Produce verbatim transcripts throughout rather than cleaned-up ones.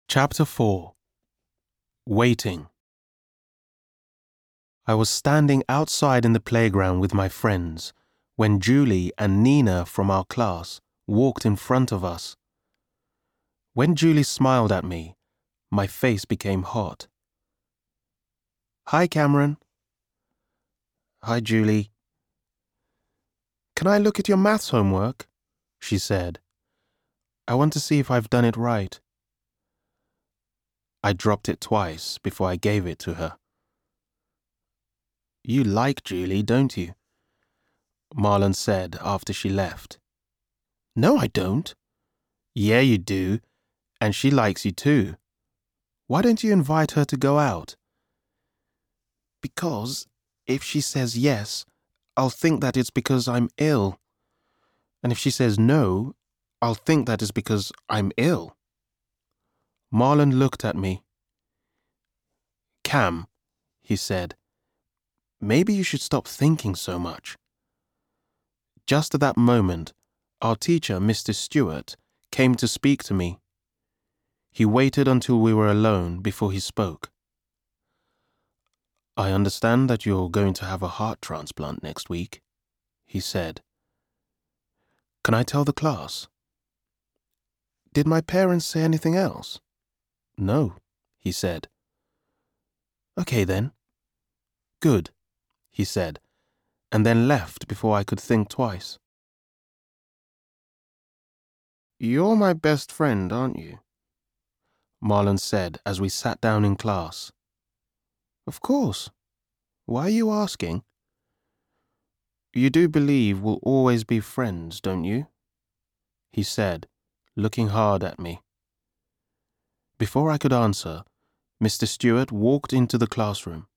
Chapter four. Waiting. I was standing outside in the playground with my friends when Julie and Nina from our class walked in front of us. When Julie smiled at me, my face became hot. "Hi, Cameron." "Hi, Julie." "Can I look at your maths homework?" she said. "I want to see if I've done it right." I dropped it twice before I gave it to her. "You like Julie, don't you?" Marlon said after she left. "No, I don't." "Yeah, you do. And she likes you too. Why don't you invite her to go out?" "Because if she says yes, I'll think that it's because I'm ill. And if she says no, I'll think that it's because I'm ill." Marlon looked at me. "Cam," he said, "maybe you should stop thinking so much." Just at that moment, our teacher, Mister Stewart, came to speak to me. He waited until we were alone before he spoke. "I understand that you're going to have a heart transplant next week," he said. "Can I tell the class?" "Did my parents say anything else?" "No," he said. "Okay then." "Good," he said, and then left before I could think twice. "You're my best friend, aren't you?" Marlon said as we sat down in class. "Of course. Why are you asking?" "You do believe we'll always be friends, don't you?" he said, looking hard at me. Before I could answer, Mister Stewart walked into the classroom.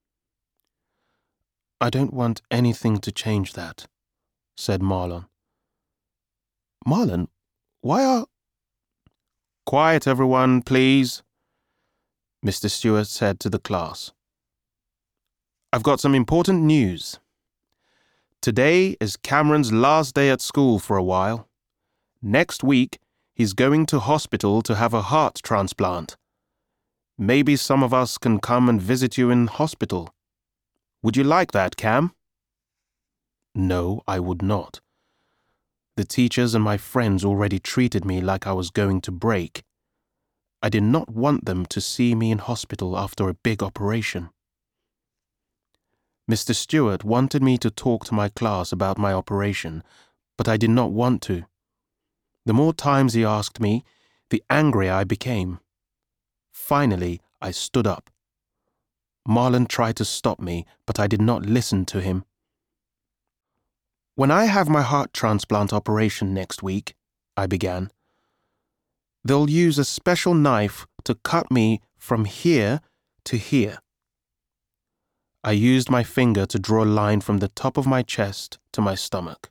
"I don't want anything to change that," said Marlon. "Marlon, why are—" "Quiet, everyone, please," Mister Stewart said to the class. "I've got some important news. Today is Cameron's last day at school for a while. Next week, he's going to hospital to have a heart transplant. Maybe some of us can come and visit you in hospital. Would you like that, Cam?" No, I would not. The teachers and my friends already treated me like I was going to break. I did not want them to see me in hospital after a big operation. Mister Stewart wanted me to talk to my class about my operation, but I did not want to. The more times he asked me, the angrier I became. Finally, I stood up. Marlon tried to stop me, but I did not listen to him. "When I have my heart transplant operation next week," I began, "they'll use a special knife to cut me from here to here." I used my finger to draw a line from the top of my chest to my stomach.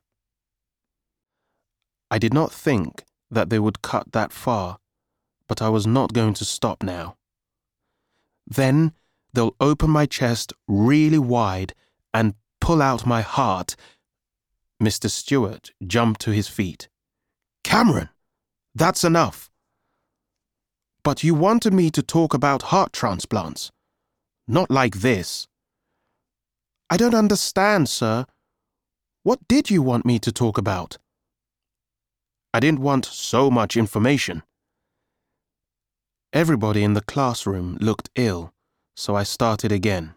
I did not think that they would cut that far, but I was not going to stop now. "Then they'll open my chest really wide and pull out my heart." Mister Stewart jumped to his feet. "Cameron, that's enough." "But you wanted me to talk about heart transplants. Not like this." "I don't understand, sir. What did you want me to talk about?" "I didn't want so much information." Everybody in the classroom looked ill, so I started again.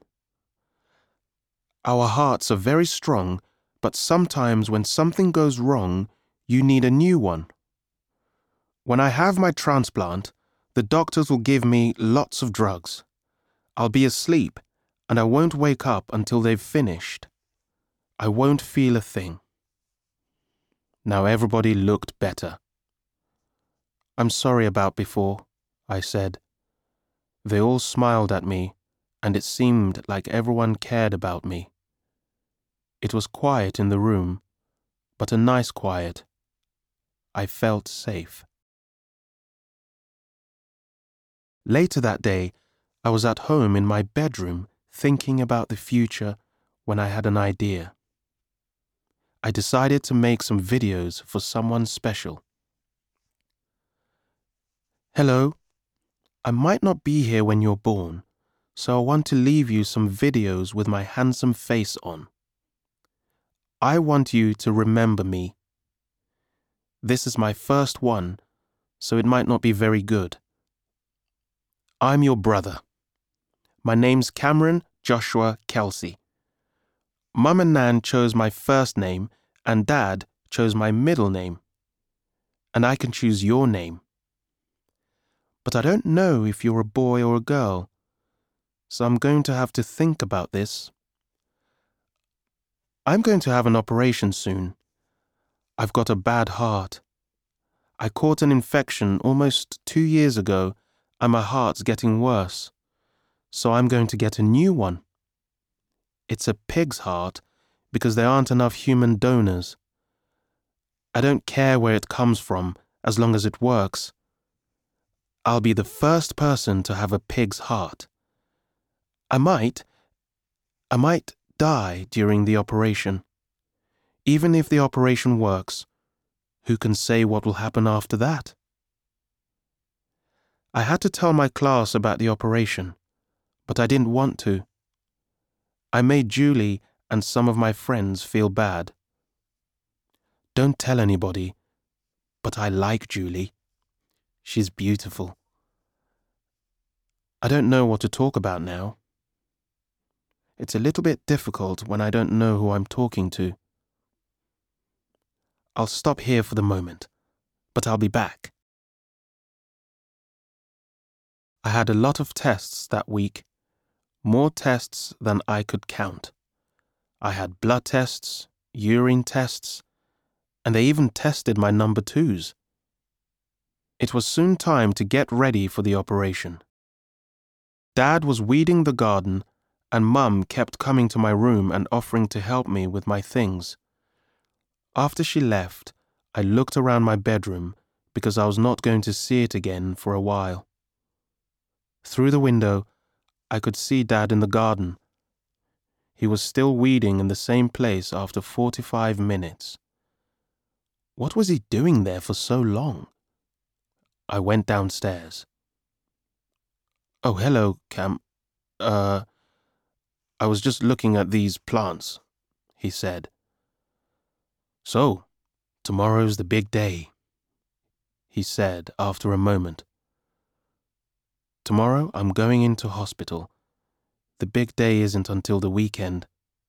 "Our hearts are very strong, but sometimes when something goes wrong, you need a new one. When I have my transplant, the doctors will give me lots of drugs. I'll be asleep, and I won't wake up until they've finished. I won't feel a thing." Now everybody looked better. "I'm sorry about before," I said. They all smiled at me, and it seemed like everyone cared about me. It was quiet in the room, but a nice quiet. I felt safe. Later that day, I was at home in my bedroom thinking about the future when I had an idea. I decided to make some videos for someone special. "Hello, I might not be here when you're born, so I want to leave you some videos with my handsome face on. I want you to remember me. This is my first one, so it might not be very good. I'm your brother. My name's Cameron Joshua Kelsey. Mum and Nan chose my first name, and Dad chose my middle name. And I can choose your name. But I don't know if you're a boy or a girl, so I'm going to have to think about this. I'm going to have an operation soon. I've got a bad heart. I caught an infection almost two years ago, and my heart's getting worse. So I'm going to get a new one. It's a pig's heart because there aren't enough human donors. I don't care where it comes from as long as it works. I'll be the first person to have a pig's heart. I might, I might die during the operation. Even if the operation works, who can say what will happen after that? I had to tell my class about the operation, but I didn't want to. I made Julie and some of my friends feel bad. Don't tell anybody, but I like Julie. She's beautiful. I don't know what to talk about now. It's a little bit difficult when I don't know who I'm talking to. I'll stop here for the moment, but I'll be back. I had a lot of tests that week, more tests than I could count. I had blood tests, urine tests, and they even tested my number twos. It was soon time to get ready for the operation. Dad was weeding the garden, and Mum kept coming to my room and offering to help me with my things. After she left, I looked around my bedroom because I was not going to see it again for a while. Through the window, I could see Dad in the garden. He was still weeding in the same place after forty-five minutes. What was he doing there for so long? I went downstairs. Oh, hello, Cam. Uh, I was just looking at these plants, he said. So, tomorrow's the big day, he said after a moment. Tomorrow I'm going into hospital. The big day isn't until the weekend.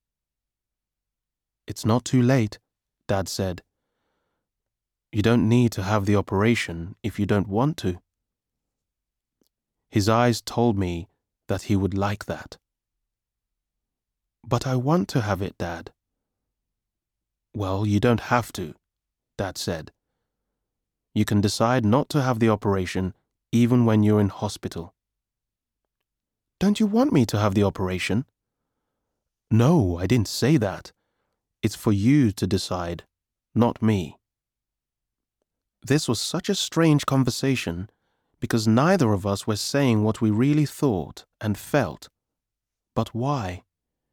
It's not too late, Dad said. You don't need to have the operation if you don't want to. His eyes told me that he would like that. But I want to have it, Dad. Well, you don't have to, Dad said. You can decide not to have the operation even when you're in hospital. Don't you want me to have the operation? No, I didn't say that. It's for you to decide, not me. This was such a strange conversation because neither of us were saying what we really thought and felt. But why?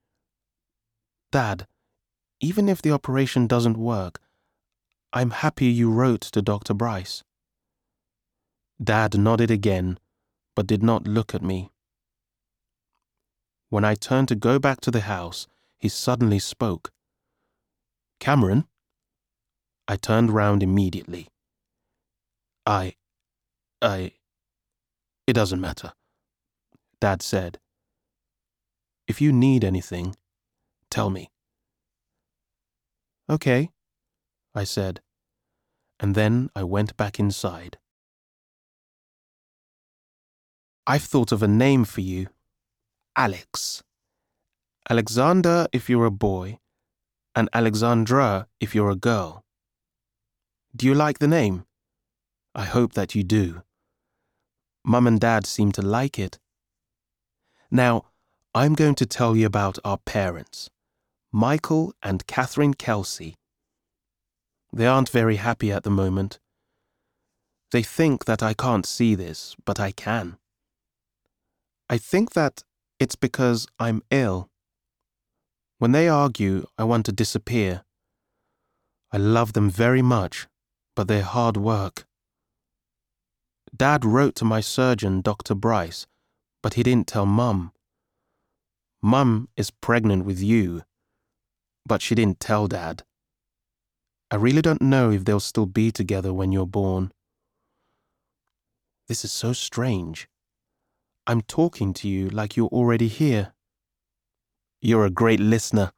Dad, even if the operation doesn't work, I'm happy you wrote to Doctor Bryce. Dad nodded again, but did not look at me. When I turned to go back to the house, he suddenly spoke. Cameron? I turned round immediately. I... I... It doesn't matter, Dad said. If you need anything, tell me. Okay, I said, and then I went back inside. I've thought of a name for you. Alex. Alexander if you're a boy, and Alexandra if you're a girl. Do you like the name? I hope that you do. Mum and Dad seem to like it. Now, I'm going to tell you about our parents, Michael and Catherine Kelsey. They aren't very happy at the moment. They think that I can't see this, but I can. I think that it's because I'm ill. When they argue, I want to disappear. I love them very much, but they're hard work. Dad wrote to my surgeon, Doctor Bryce, but he didn't tell Mum. Mum is pregnant with you, but she didn't tell Dad. I really don't know if they'll still be together when you're born. This is so strange. I'm talking to you like you're already here. You're a great listener.